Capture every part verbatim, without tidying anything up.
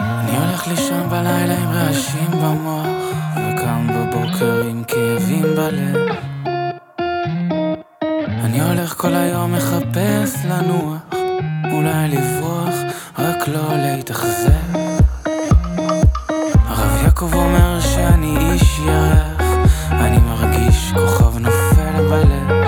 אני הולך לישון בלילה עם רעשים במוח, וקם בבוקר עם כאבים בלב. אני הולך כל היום מחפש לנוח, אולי לברוח, רק לא להתאכזב. הרב יעקב אומר שאני איש ירח, אני מרגיש כוכב נופל בלב.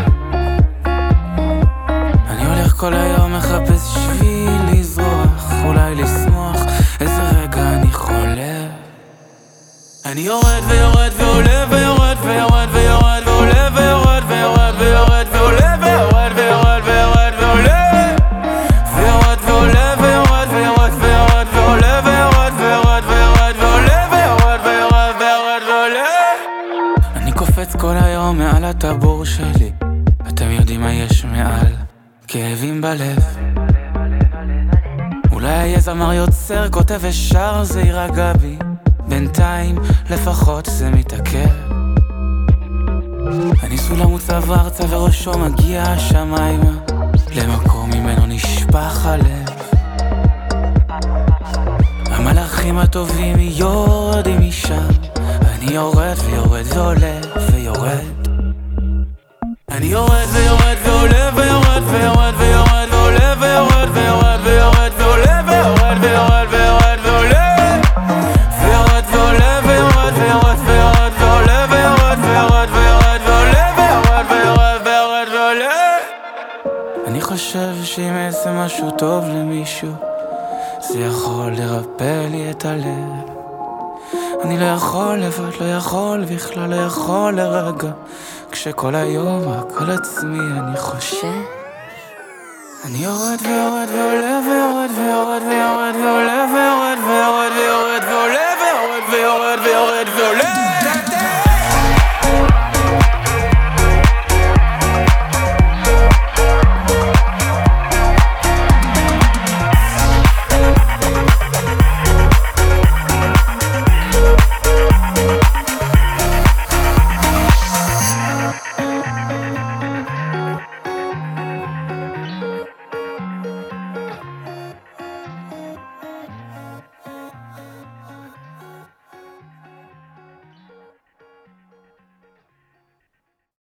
אני הולך כל היום מחפש שביל לזרוח, אולי לשמוח, איזה רגע אני חולב. אני יורד ויורד ועולה ויורד ויורד ויורד ועולה ויורד ויורד ויורד ועולה ויורד ויורד ויורד ועולה ויורד ועולה ויורד ויורד ויורד ועולה ויורד ויורד ויורד ועולה ויורד ויורד ויורד ועולה. אני קופץ כל היום מעל הטבור שלי, אתם יודעים מה יש מעל? כאבים בלב. אולי יהיה זמר יוצר, כותב ושר, זה יירגע בי, בינתיים לפחות זה מתעכב. אני סולם מוצב ארצה וראשו מגיע השמיימה, למקום ממנו נשפך הלב. המלאכים הטובים יורדים משם, אני יורד ויורד ועולה ויורד. אני יורד ויורד ועולה ויורד ויורד ויורד ועולה ויורד ויורד ויורד ועולה ויורד ויורד ויורד ועולה ויורד ועולה ויורד ויורד ויורד ועולה ויורד ויורד ויורד ועולה ויורד ויורד ויורד ועולה. אני חושב שאם אעשה משהו טוב למישהו, זה יכול לרפא לי את הלב. אני לא יכול לבד, לא יכול בכלל, לא יכול לרגע, כשכל היום רק על עצמי אני חושב. אני יורד ויורד ועולה ויורד